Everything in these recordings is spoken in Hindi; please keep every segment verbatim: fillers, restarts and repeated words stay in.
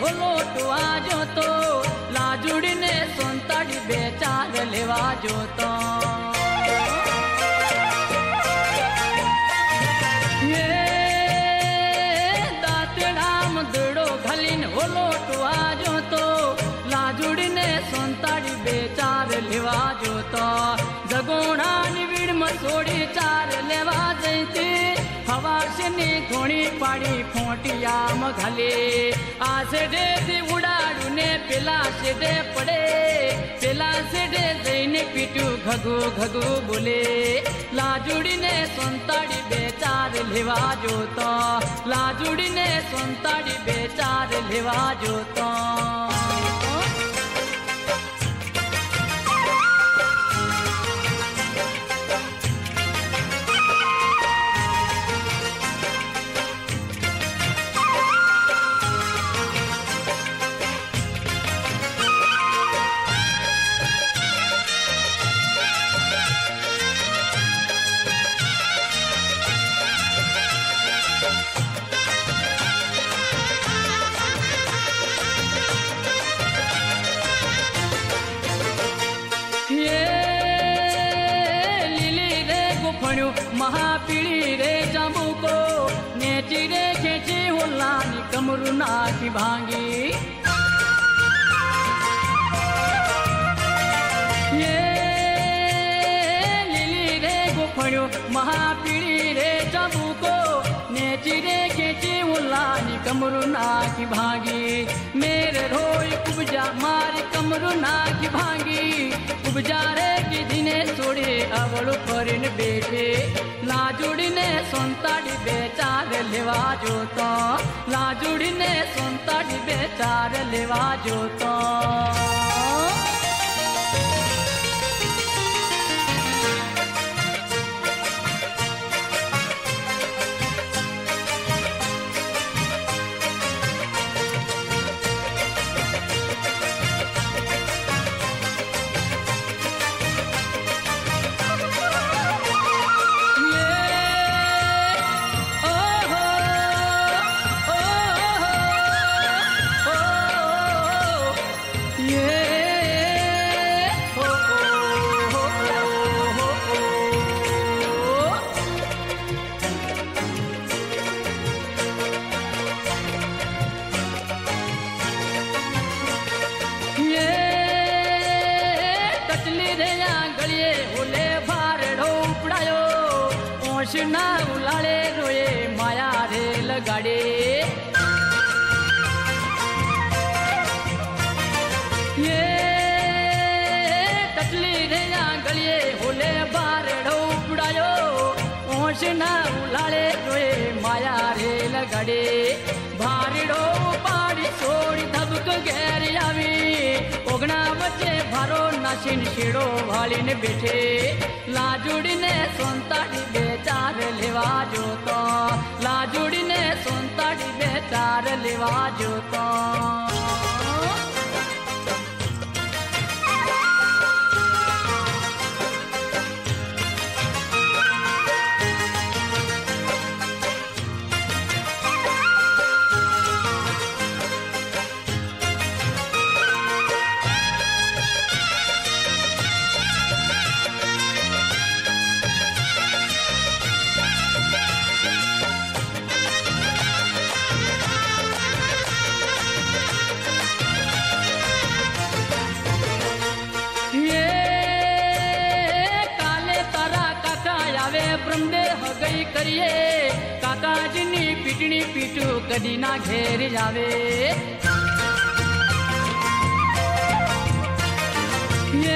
હોલોટવા જોતો લાજુડીને સોંતાડી બે ચાર લેવા જોતો દાંતડામ દડો ઘાલીને હોલોટવા જોતો લાજુડીને સોંતાડી બે ચાર લેવા જોતો જગોણાની વીડમાં છોડી ચાર લેવા જઈતી હવાશની ધોણી પાડી ફોટિયામાં ઘાલે આ શેઢેથી ઉડાડું ને પેલા શેઢે પડે પેલા શેઢે જઈને પીટ્યું ઘગુ ઘગુ બોલે લાજુડીને સોંતાડી બે ચાર લેવા જોતો લાજુડીને સોંતાડી બે ચાર લેવા જોતો महापीड़ी रे जांबूको नेची रे खेची होलानी कमरू नाकी भांगी ये लीली रे गुफड़ियो महापीड़ी रे जांबूको नेची रे खेची होलानी कमरू नाकी भांगी मेरे रोई कुबजा मारी कमरू नाकी भांगी कुबजा रे की दिने छोड़े अवळु करीने बेठे लाजुड़ीने सोंताड़ी बे चार लेवा जोतो लाजुड़ीने सोंताड़ी बे चार लेवा जोतो ना उलाले रोए माया रे लगाड़े ये टटली रे गलिए होले बार ढोपड़ायो ओश ना उलाले रोए माया रे लगाड़े भारीडो पाड़ी छोड़ी धबक घेर आवी ओगना बच्चे भारो नाशिन शेड़ो भालीने बैठे लाजुड़ीने सोंताड़ी बे चार लेवा जोतो लाजुड़ीने सोंताड़ी बे चार लेवा जोतो करिए काकाजी नी पीटनी पीटू कदी ना घेर जावे ये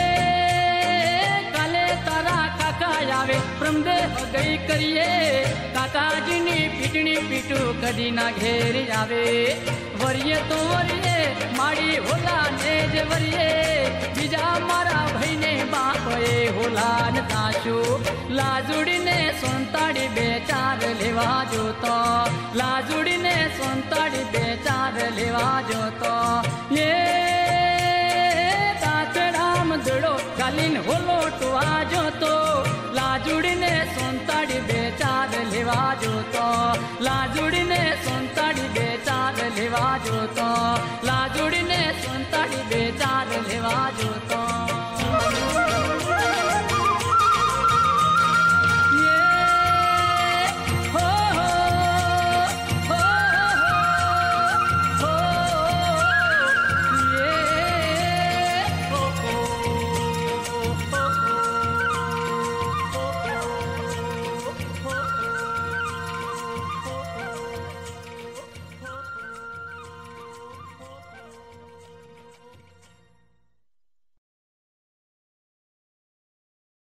काले तारा काका जावे प्रमदे हो गई करिए काकाजी नी पीटनी पीटू कदी ना घेर जावे वरिये तो वरिये माड़ी होला ने जे वरिये बीजा मारा भाई ने बाप ए होला न ताशु लाजुड़ीने सोंताड़ी बे चार लेवा जोतो लाजुड़ीने सोंताड़ी बे चार लेवा जोतो ये दांतड़ाम दड़ो गालीन होलोटवा जोतो लाजुड़ीने सोंताड़ी बे चार लेवा जोतो लाजुड़ीने सोंताड़ी बे चार लेवा લેવા જોતો લાજુ